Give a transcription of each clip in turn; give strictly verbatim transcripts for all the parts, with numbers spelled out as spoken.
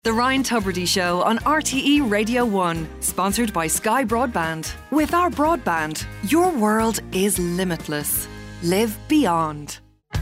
The Ryan Tubridy Show on R T E Radio one, sponsored by Sky Broadband. With our broadband, your world is limitless. Live beyond.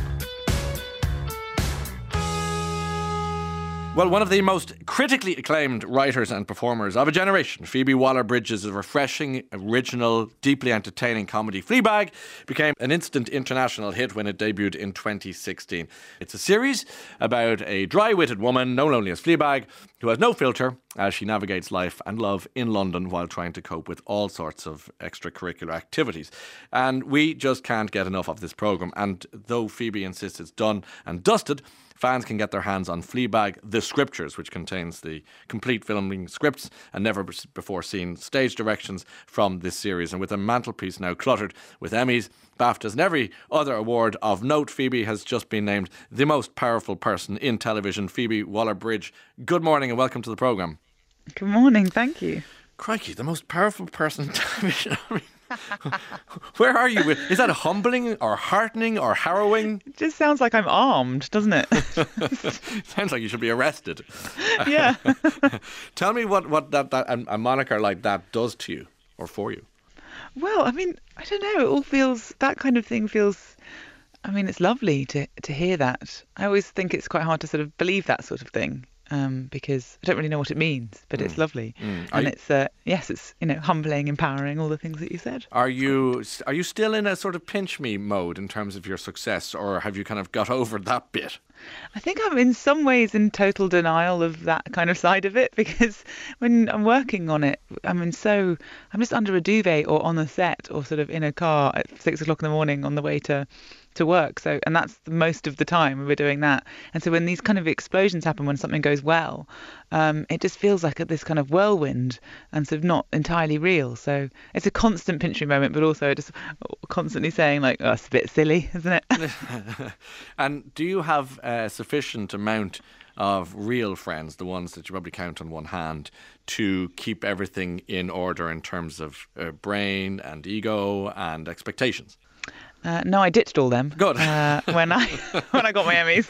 Well, one of the most critically acclaimed writers and performers of a generation, Phoebe Waller-Bridge's refreshing, original, deeply entertaining comedy Fleabag became an instant international hit when it debuted in twenty sixteen. It's a series about a dry-witted woman known only as Fleabag who has no filter as she navigates life and love in London while trying to cope with all sorts of extracurricular activities. And we just can't get enough of this programme. And though Phoebe insists it's done and dusted, fans can get their hands on Fleabag The Scriptures, which contains the complete filming scripts and never before seen stage directions from this series. And with a mantelpiece now cluttered with Emmys, BAFTAs and every other award of note, Phoebe has just been named the most powerful person in television. Phoebe Waller-Bridge, good morning and welcome to the programme. Good morning, thank you. Crikey, the most powerful person in television. I mean, where are you? Is that humbling or heartening or harrowing? It just sounds like I'm armed, doesn't it? Sounds like you should be arrested. Yeah. Tell me what, what that, that a moniker like that does to you or for you. Well, I mean, I don't know. It all feels, that kind of thing feels, I mean, it's lovely to, to hear that. I always think it's quite hard to sort of believe that sort of thing. Um, because I don't really know what it means, but mm. it's lovely, mm. and you, it's uh, yes, it's you know humbling, empowering, all the things that you said. Are you are you still in a sort of pinch me mode in terms of your success, or have you kind of got over that bit? I think I'm in some ways in total denial of that kind of side of it, because when I'm working on it, I'm in so I'm just under a duvet or on a set or sort of in a car at six o'clock in the morning on the way to. to work. So, and that's the most of the time we're doing that. And so when these kind of explosions happen, when something goes well, um, it just feels like this kind of whirlwind and sort of not entirely real. So it's a constant pinch me moment, but also just constantly saying like, oh, it's a bit silly, isn't it? And do you have a sufficient amount of real friends, the ones that you probably count on one hand, to keep everything in order in terms of uh, brain and ego and expectations? Uh, no, I ditched all them. Good. Uh, when I when I got my Emmys.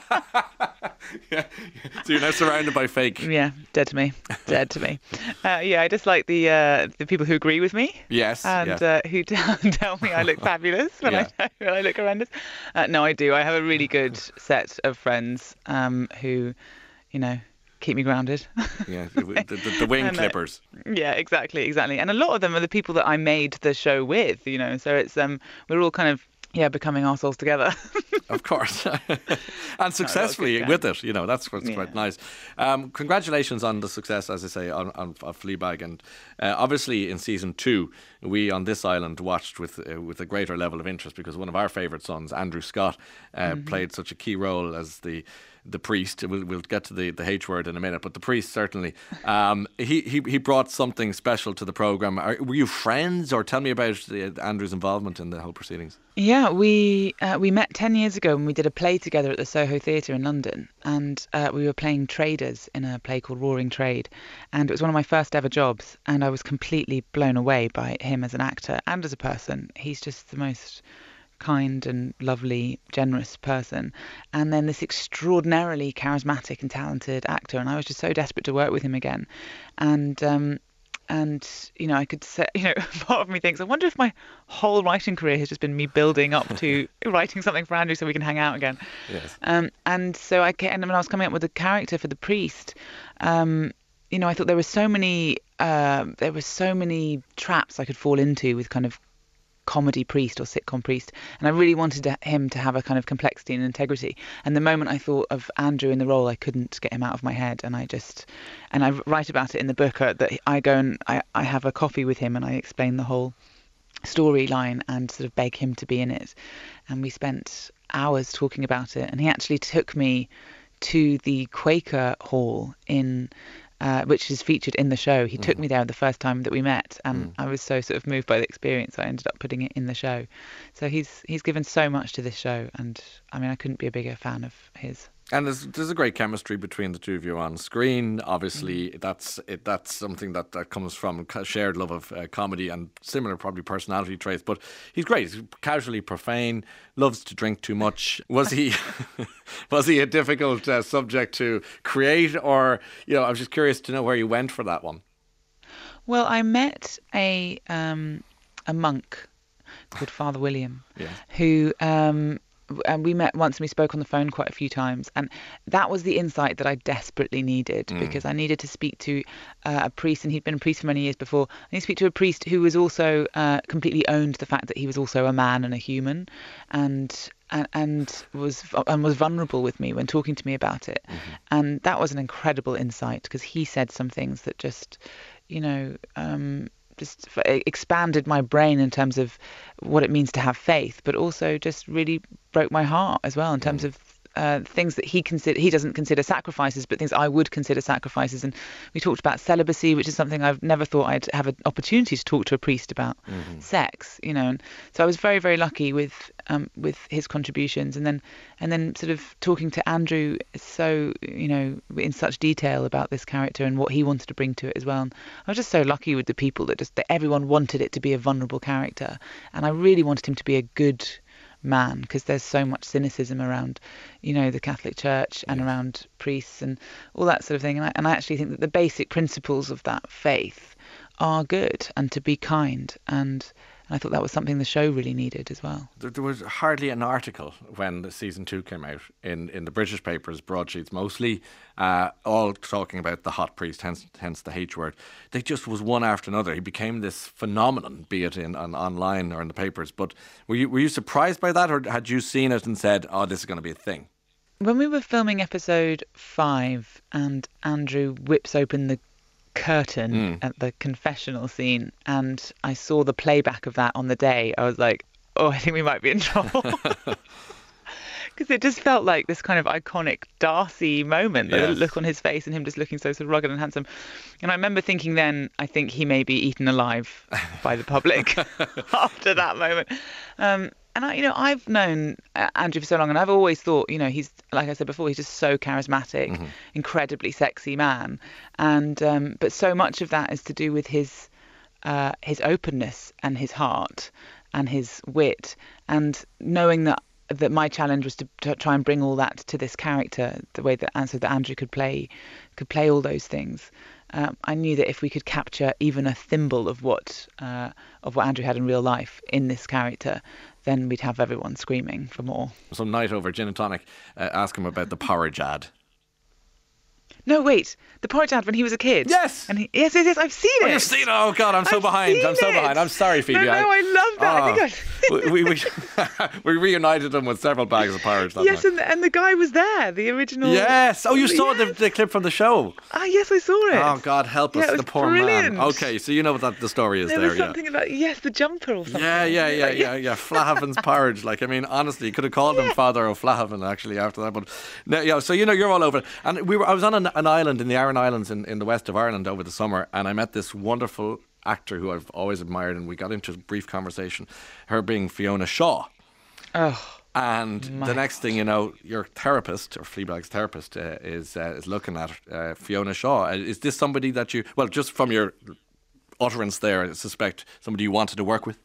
Yeah. So you're now surrounded by fake. Yeah, dead to me, dead to me. Uh, yeah, I just like the uh, the people who agree with me. Yes. And yeah. uh, who tell, tell me I look fabulous when, yeah. I, when I look horrendous. Uh, no, I do. I have a really good set of friends um, who, you know, keep me grounded. Yeah, the, the, the wing and, uh, clippers. Yeah, exactly, exactly. And a lot of them are the people that I made the show with, you know, so it's um we're all kind of, yeah, becoming arseholes together. Of course. And successfully no, with it, you know, that's what's yeah. quite nice. Um, congratulations on the success, as I say, on, on, on Fleabag. And uh, obviously in season two, we on this island watched with uh, with a greater level of interest because one of our favourite sons, Andrew Scott, uh, mm-hmm. played such a key role as the the priest. We'll, we'll get to the, the H word in a minute, but the priest certainly. Um, he, he he brought something special to the programme. Are, were you friends, or tell me about the, Andrew's involvement in the whole proceedings? Yeah, we uh, we met ten years ago when we did a play together at the Soho Theatre in London, and uh, we were playing traders in a play called Roaring Trade, and it was one of my first ever jobs, and I was completely blown away by him as an actor and as a person. He's just the most kind and lovely, generous person, and then this extraordinarily charismatic and talented actor, and I was just so desperate to work with him again. And um and you know I could say, you know part of me thinks, I wonder if my whole writing career has just been me building up to writing something for Andrew so we can hang out again. Yes. Um and so I and when I was coming up with a character for the priest, um you know I thought there were so many uh, there were so many traps I could fall into with kind of comedy priest or sitcom priest, and I really wanted to, him to have a kind of complexity and integrity. And the moment I thought of Andrew in the role, I couldn't get him out of my head, and I just and I write about it in the book uh, that I go and I, I have a coffee with him and I explain the whole storyline and sort of beg him to be in it, and we spent hours talking about it, and he actually took me to the Quaker Hall in Uh, which is featured in the show. He mm. took me there the first time that we met, and mm. I was so sort of moved by the experience, I ended up putting it in the show. So he's he's given so much to this show, and I mean, I couldn't be a bigger fan of his. And there's, there's a great chemistry between the two of you on screen. Obviously, mm. that's it, that's something that, that comes from a shared love of uh, comedy and similar probably personality traits. But he's great. He's casually profane, loves to drink too much. Was he was he a difficult uh, subject to create? Or, you know, I was just curious to know where you went for that one. Well, I met a um, a monk called Father William, yeah. who... Um, and we met once and we spoke on the phone quite a few times, and that was the insight that I desperately needed mm. because I needed to speak to uh, a priest, and he'd been a priest for many years before. I needed to speak to a priest who was also uh, completely owned the fact that he was also a man and a human, and and, and was and was vulnerable with me when talking to me about it. Mm-hmm. And that was an incredible insight, because he said some things that just, you know, um, just expanded my brain in terms of what it means to have faith, but also just really broke my heart as well in terms mm. of uh, things that he consider he doesn't consider sacrifices, but things I would consider sacrifices. And we talked about celibacy, which is something I've never thought I'd have an opportunity to talk to a priest about. Mm-hmm. Sex, you know. And so I was very, very lucky with um, with his contributions, and then and then sort of talking to Andrew so, you know, in such detail about this character and what he wanted to bring to it as well. And I was just so lucky with the people that just that everyone wanted it to be a vulnerable character, and I really wanted him to be a good man, because there's so much cynicism around, you know, the Catholic Church and yeah. around priests and all that sort of thing. And I, and I actually think that the basic principles of that faith are good, and to be kind. And I thought that was something the show really needed as well. There, there was hardly an article when the season two came out in, in the British papers, broadsheets mostly, uh, all talking about the hot priest, hence hence the H word. They just was one after another. He became this phenomenon, be it in on, online or in the papers. But were you were you surprised by that, or had you seen it and said, "Oh, this is going to be a thing"? When we were filming episode five, and Andrew whips open the curtain mm. at the confessional scene, and I saw the playback of that on the day, I was like, oh, I think we might be in trouble. Because it just felt like this kind of iconic Darcy moment, yes. the look on his face and him just looking so sort of rugged and handsome. And I remember thinking then, I think he may be eaten alive by the public after that moment. Um, and I, you know, I've known Andrew for so long, and I've always thought, you know, he's, like I said before, he's just so charismatic, mm-hmm. incredibly sexy man. And um, but so much of that is to do with his uh, his openness and his heart and his wit, and knowing that that my challenge was to, to try and bring all that to this character, the way that so that Andrew could play could play all those things. Um, I knew that if we could capture even a thimble of what uh, of what Andrew had in real life in this character, then we'd have everyone screaming for more. Some night over gin and tonic, uh, ask him about the porridge ad. No, wait. The porridge ad when he was a kid. Yes. And he, yes, yes, yes. I've seen oh, it. You've seen it. Oh God, I'm so I've behind. I'm so it. behind. I'm sorry, Phoebe. No, no, I, I love that. Oh, I think I... we, we, we reunited them with several bags of porridge that yes, night. and the, and the guy was there, the original. Yes. Oh, you saw yes. the, the clip from the show. Ah, yes, I saw it. Oh God, help us, yeah, the poor brilliant. man. Okay, so you know what that the story is there. There was yeah. something about yes, the jumper or something. Yeah, yeah, yeah, yeah, yeah. Flahaven's porridge. Like, I mean, honestly, you could have called yeah. him Father O'Flahaven actually after that. But no, yeah, so you know, you're all over it. And we were. I was on an, an island in the Aran Islands in, in the west of Ireland over the summer, and I met this wonderful actor who I've always admired, and we got into a brief conversation, her being Fiona Shaw. Oh, and the next God. thing you know, your therapist, or Fleabag's therapist, uh, is uh, is looking at uh, Fiona Shaw. Is this somebody that you, well, just from your utterance there, I suspect somebody you wanted to work with?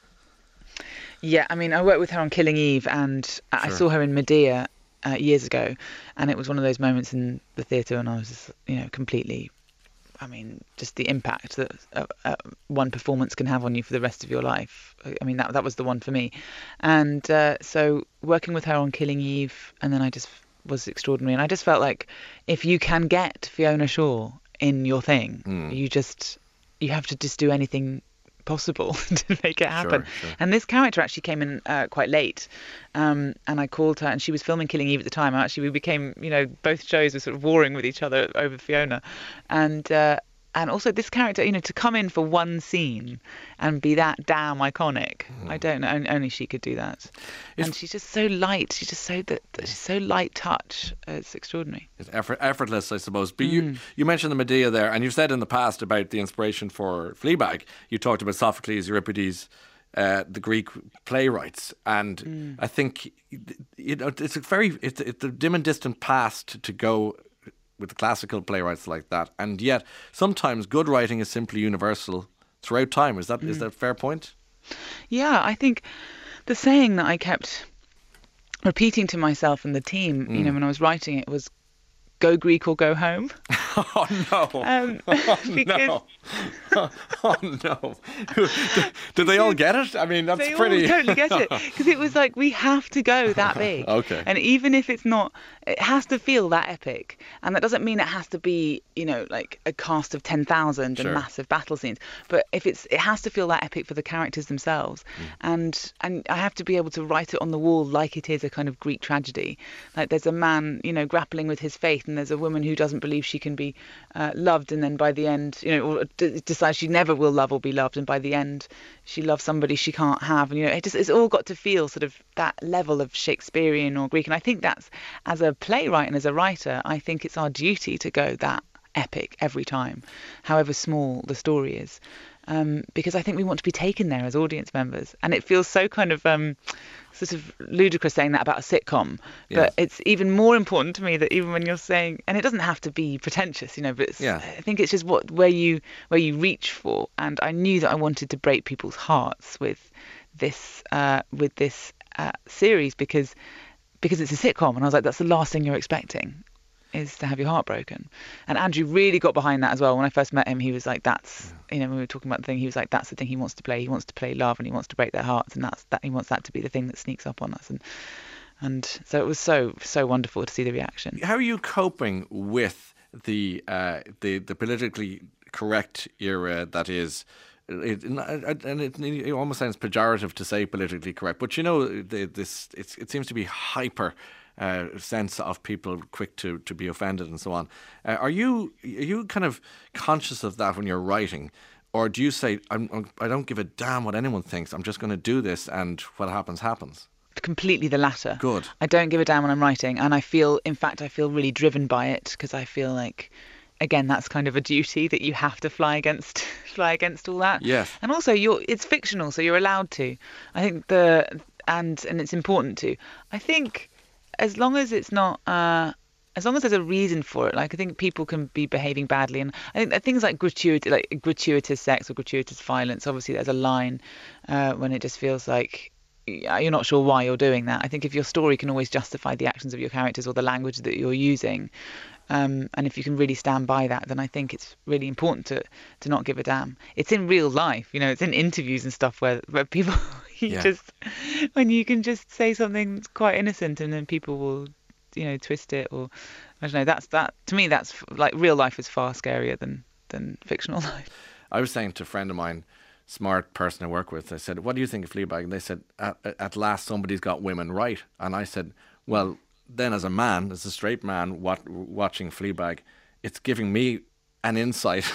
Yeah, I mean, I worked with her on Killing Eve, and sure. I saw her in Medea uh, years ago, and it was one of those moments in the theatre, and I was just, you know, completely. I mean, just the impact that uh, uh, one performance can have on you for the rest of your life. I mean, that that was the one for me. And uh, so working with her on Killing Eve, and then I just was extraordinary. And I just felt like if you can get Fiona Shaw in your thing, mm. you just, you have to just do anything possible to make it happen. Sure, sure. And this character actually came in uh, quite late, um, and I called her, and she was filming Killing Eve at the time. Actually, we became, you know, both shows were sort of warring with each other over Fiona, and uh, and also this character, you know, to come in for one scene and be that damn iconic. Mm. I don't know, only she could do that. It's, and she's just so light. She's just so that she's so light touch. It's extraordinary. It's effort, effortless, I suppose. But mm. you you mentioned the Medea there, and you've said in the past about the inspiration for Fleabag. You talked about Sophocles, Euripides, uh, the Greek playwrights, and Mm. I think you know it's a very it's, it's a dim and distant past to go with classical playwrights like that, and yet sometimes good writing is simply universal throughout time. Is that is that a fair point? Yeah, I think the saying that I kept repeating to myself and the team, you know, when I was writing it was, "Go Greek or go home." Oh no! Um, oh because no! oh no! did, did they all get it? I mean, that's they pretty. all totally get it, because it was like, we have to go that big. Okay. And even if it's not, it has to feel that epic, and that doesn't mean it has to be, you know, like a cast of ten thousand Sure. and massive battle scenes. But if it's, it has to feel that epic for the characters themselves, and and I have to be able to write it on the wall like it is a kind of Greek tragedy. Like there's a man, you know, grappling with his faith, and there's a woman who doesn't believe she can be uh, loved, and then by the end, you know, or d- decides she never will love or be loved, and by the end she loves somebody she can't have, and you know, it just, it's all got to feel sort of that level of Shakespearean or Greek. And I think that's, as a playwright and as a writer, I think it's our duty to go that epic every time, however small the story is. Um, because I think we want to be taken there as audience members, and it feels so kind of um, sort of ludicrous saying that about a sitcom. Yes. But it's even more important to me that even when you're saying, and it doesn't have to be pretentious, you know, but it's, Yeah. I think it's just what where you where you reach for. And I knew that I wanted to break people's hearts with this uh, with this uh, series because because it's a sitcom, and I was like, that's the last thing you're expecting, is to have your heart broken. And Andrew really got behind that as well. When I first met him, he was like, that's, you know, when we were talking about the thing, he was like, that's the thing he wants to play. He wants to play love, and he wants to break their hearts, and that's that he wants that to be the thing that sneaks up on us. And and so it was so so wonderful to see the reaction. How are you coping with the uh, the the politically correct era that is? It, and it, it almost sounds pejorative to say politically correct, but you know, the, this it's, it seems to be hyper. Uh, sense of people quick to, to be offended and so on. Uh, are you are you kind of conscious of that when you're writing, or do you say I'm, I'm, I don't give a damn what anyone thinks, I'm just going to do this, and what happens happens? Completely the latter. Good. I don't give a damn when I'm writing, and I feel, in fact, I feel really driven by it, because I feel like, again, that's kind of a duty that you have to fly against, fly against all that. Yes. And also, you're it's fictional, so you're allowed to. I think the and and it's important to. I think. As long as it's not, uh, as long as there's a reason for it, like I think people can be behaving badly, and I think that things like gratuitous, like gratuitous sex or gratuitous violence, obviously there's a line uh, when it just feels like you're not sure why you're doing that. I think if your story can always justify the actions of your characters or the language that you're using, um, and if you can really stand by that, then I think it's really important to to not give a damn. It's in real life, you know, it's in interviews and stuff where where people. You Yeah. just when you can just say something that's quite innocent, and then people will, you know, twist it, or I don't know. That's that to me. That's like real life is far scarier than than fictional life. I was saying to a friend of mine, smart person I work with, I said, what do you think of Fleabag? And they said, at, at last somebody's got women right. And I said, well, then as a man, as a straight man wat- watching Fleabag, it's giving me an insight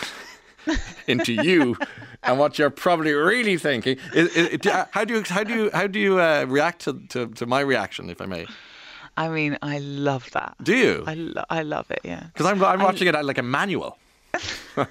into you and what you're probably really thinking. It, it, it, how do you how do you how do you uh, react to, to to my reaction, if I may? I mean, I love that. Do you? I lo- I love it. Yeah. Because I'm I'm watching it like a manual. Good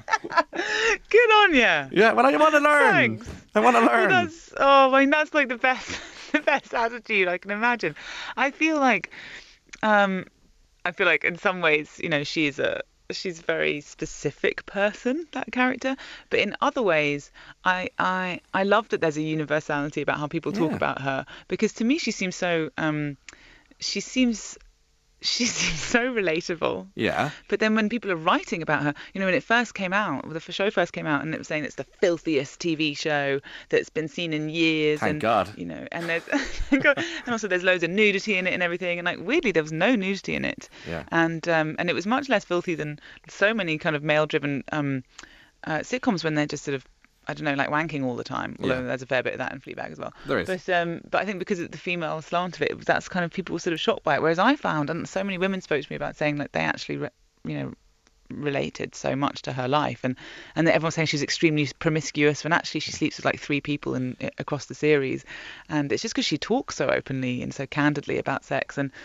on you. Yeah, well, I want to learn. Thanks. I want to Well, learn. that's oh, I mean, that's like the best the best attitude I can imagine. I feel like, um, I feel like in some ways, you know, she's a. She's a very specific person, that character, but in other ways I I I love that there's a universality about how people talk Yeah. about her, because to me she seems so um she seems she seems so relatable. Yeah. But then when people are writing about her, you know, when it first came out, when the show first came out, and it was saying it's the filthiest T V show that's been seen in years. Thank and, God. You know, and there's and also there's loads of nudity in it and everything. And like weirdly, there was no nudity in it. Yeah. And um, and it was much less filthy than so many kind of male-driven um, uh, sitcoms when they're just sort of, I don't know, like wanking all the time. Although Yeah. there's a fair bit of that in Fleabag as well. There is. But um, but I think because of the female slant of it, that's kind of people were sort of shocked by it. Whereas I found, and so many women spoke to me about saying like they actually, re- you know, related so much to her life, and and that everyone's saying she's extremely promiscuous when actually she sleeps with like three people in across the series, and it's just because she talks so openly and so candidly about sex, and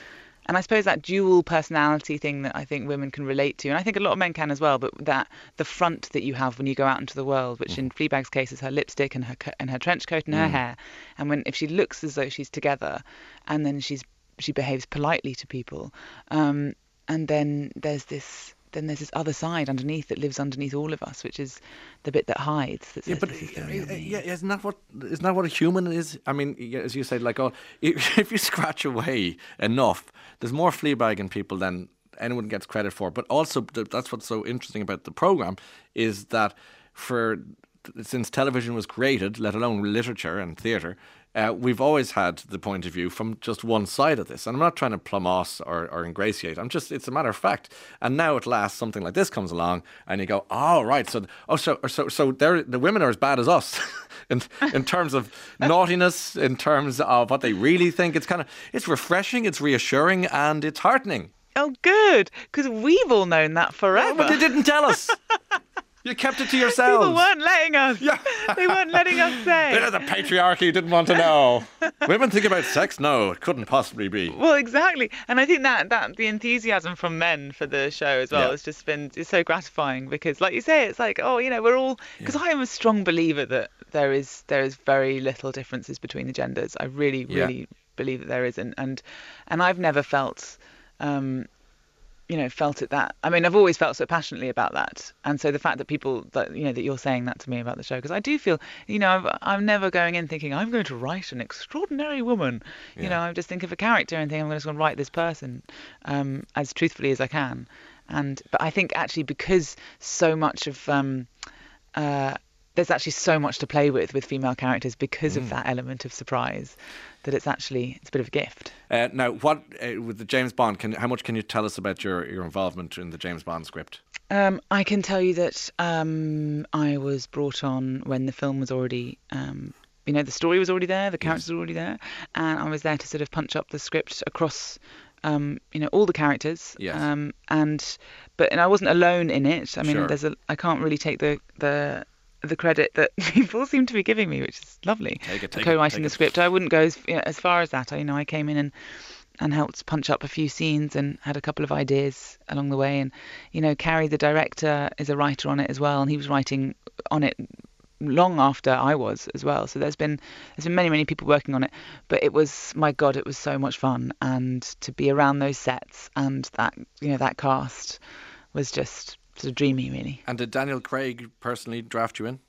and I suppose that dual personality thing that I think women can relate to, and I think a lot of men can as well, but that the front that you have when you go out into the world, which mm. in Fleabag's case is her lipstick and her co- and her trench coat and mm. her hair, and when if she looks as though she's together, and then she's she behaves politely to people, um, and then there's this. Then there's this other side underneath that lives underneath all of us, which is the bit that hides. That says, yeah, but this is uh, the real me. yeah, isn't that what isn't that what a human is? I mean, as you said, like, oh, if, if you scratch away enough, there's more Fleabag in people than anyone gets credit for. But also, that's what's so interesting about the program is that for since television was created, let alone literature and theatre, uh, we've always had the point of view from just one side of this. And I'm not trying to plumb us or, or ingratiate. I'm just, it's a matter of fact. And now at last, something like this comes along and you go, oh, right. So, oh, so, so, so they're, the women are as bad as us in, in terms of naughtiness, in terms of what they really think. It's kind of, it's refreshing, it's reassuring, and it's heartening. Oh, good. Because we've all known that forever. Oh, but they didn't tell us. You kept it to yourselves. People weren't letting us. Yeah. They weren't letting us say. Bit of the patriarchy didn't want to know. Women think about sex? No, it couldn't possibly be. Well, exactly. And I think that, that the enthusiasm from men for the show as well yeah. has just been it's so gratifying because, like you say, it's like, oh, you know, we're all... Because yeah. I am a strong believer that there is there is very little differences between the genders. I really, really yeah. believe that there is. And, and, and I've never felt... Um, you know, felt it that, I mean, I've always felt so passionately about that. And so the fact that people, that you know, that you're saying that to me about the show, because I do feel, you know, I've, I'm never going in thinking, I'm going to write an extraordinary woman. Yeah. You know, I'm just thinking of a character and thinking, I'm just going to write this person um, as truthfully as I can. And, but I think actually because so much of, um, uh, there's actually so much to play with with female characters because mm. of that element of surprise, that it's actually it's a bit of a gift. Uh, now, what uh, with the James Bond? Can how much can you tell us about your, your involvement in the James Bond script? Um, I can tell you that um, I was brought on when the film was already, um, you know, the story was already there, the characters yes. were already there, and I was there to sort of punch up the script across. Um, you know, all the characters, yes. um, and but and I wasn't alone in it. I mean, sure. there's a I can't really take the the. the credit that people seem to be giving me, which is lovely. Take it, take co-writing it, the script. I wouldn't go as, you know, as far as that. I, you know, I came in and, and helped punch up a few scenes and had a couple of ideas along the way. And, you know, Carrie, the director, is a writer on it as well. And he was writing on it long after I was as well. So there's been, there's been many, many people working on it. But it was, my God, it was so much fun. And to be around those sets and that, you know, that cast was just... sort of dreamy, really. And did Daniel Craig personally draft you in?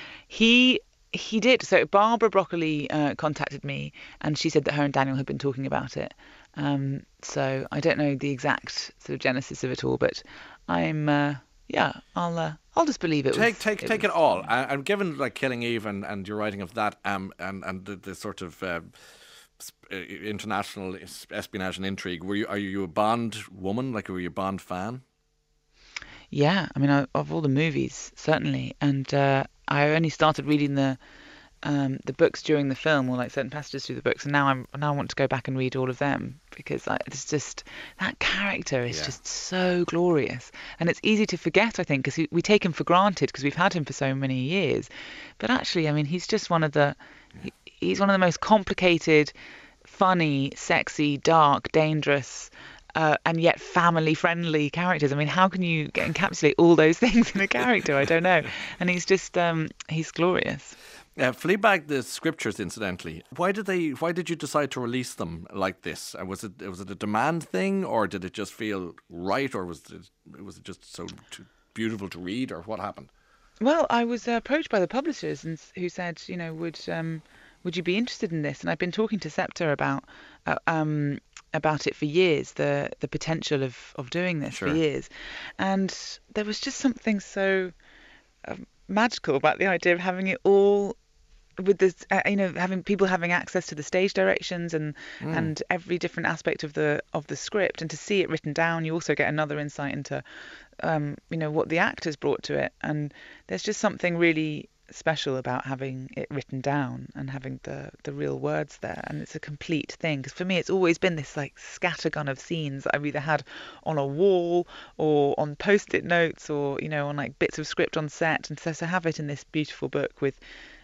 He he did. So Barbara Broccoli uh, contacted me, and she said that her and Daniel had been talking about it. Um, so I don't know the exact sort of genesis of it all, but I'm uh, yeah, I'll uh, I'll just believe it. Take was, take it take was, it all. And, and given like Killing Eve and, and your writing of that, um, and and the, the sort of. Uh, international espionage and intrigue. Were you are you a Bond woman? Like, were you a Bond fan? Yeah, I mean, I, of all the movies, certainly. And uh, I only started reading the um, the books during the film, or like certain passages through the books, and now I'm now I want to go back and read all of them because I, it's just that character is yeah. just so glorious, and it's easy to forget, I think, because we take him for granted because we've had him for so many years. But actually, I mean, he's just one of the he, he's one of the most complicated, funny, sexy, dark, dangerous. Uh, and yet family-friendly characters. I mean, how can you get, encapsulate all those things in a character? I don't know. And he's just, um, he's glorious. Uh, Fleabag, the scriptures, incidentally. Why did they? Why did you decide to release them like this? Uh, was it was it a demand thing, or did it just feel right, or was it was it just so too beautiful to read, or what happened? Well, I was uh, approached by the publishers and who said, you know, would um, would you be interested in this? And I've been talking to SEPTA about. Uh, um, about it for years, the the potential of, of doing this sure. for years. And there was just something so uh, magical about the idea of having it all with this, uh, you know, having people having access to the stage directions and mm. and every different aspect of the of the script, and to see it written down, you also get another insight into, um, you know, what the actors brought to it. And there's just something really special about having it written down and having the the real words there, and it's a complete thing. Because for me, it's always been this like scattergun of scenes that I've either had on a wall or on post-it notes or, you know, on like bits of script on set, and so to have it in this beautiful book with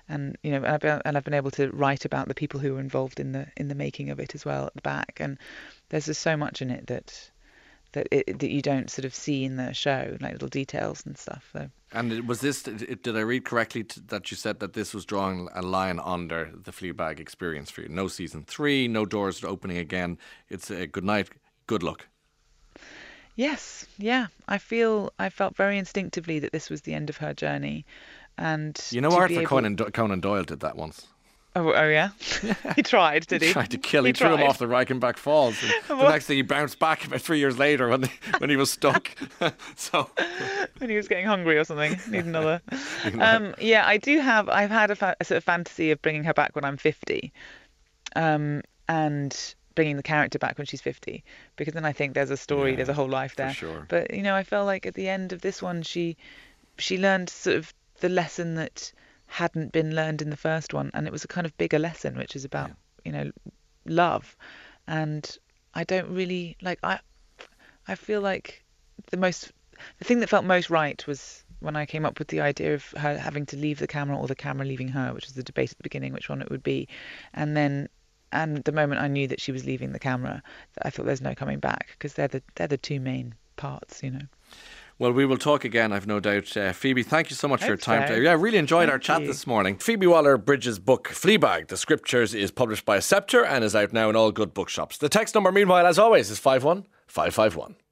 and you know, and I've, been, and I've been able to write about the people who were involved in the in the making of it as well at the back. And there's just so much in it that that it, that you don't sort of see in the show, like little details and stuff. So. And it was this, did I read correctly t- that you said that this was drawing a line under the Fleabag experience for you? No season three, no doors opening again. It's a good night, good luck. Yes, yeah. I feel, I felt very instinctively that this was the end of her journey. And you know, Arthur able... Conan, Do- Conan Doyle did that once. Oh, oh yeah? He tried, did he? He tried to kill. He, he threw tried. him off the Reichenbach Falls. And the next thing, he bounced back about three years later when the, when he was stuck. So when he was getting hungry or something, need another. um, yeah, I do have. I've had a, fa- a sort of fantasy of bringing her back when I'm fifty, um, and bringing the character back when she's fifty, because then I think there's a story, yeah, there's a whole life there. For sure. But you know, I felt like at the end of this one, she she learned sort of the lesson that hadn't been learned in the first one, and it was a kind of bigger lesson, which is about, yeah. you know, love. And I don't really like I I feel like the most the thing that felt most right was when I came up with the idea of her having to leave the camera or the camera leaving her, which was the debate at the beginning which one it would be. And then and the moment I knew that she was leaving the camera, I thought there's no coming back, because they're the they're the two main parts, you know. Well, we will talk again, I've no doubt. Uh, Phoebe, thank you so much Thanks, for your time Ray. today. Yeah, I really enjoyed thank our chat you. this morning. Phoebe Waller-Bridge's book, Fleabag, The Scriptures, is published by Sceptre and is out now in all good bookshops. The text number, meanwhile, as always, is five one five five one.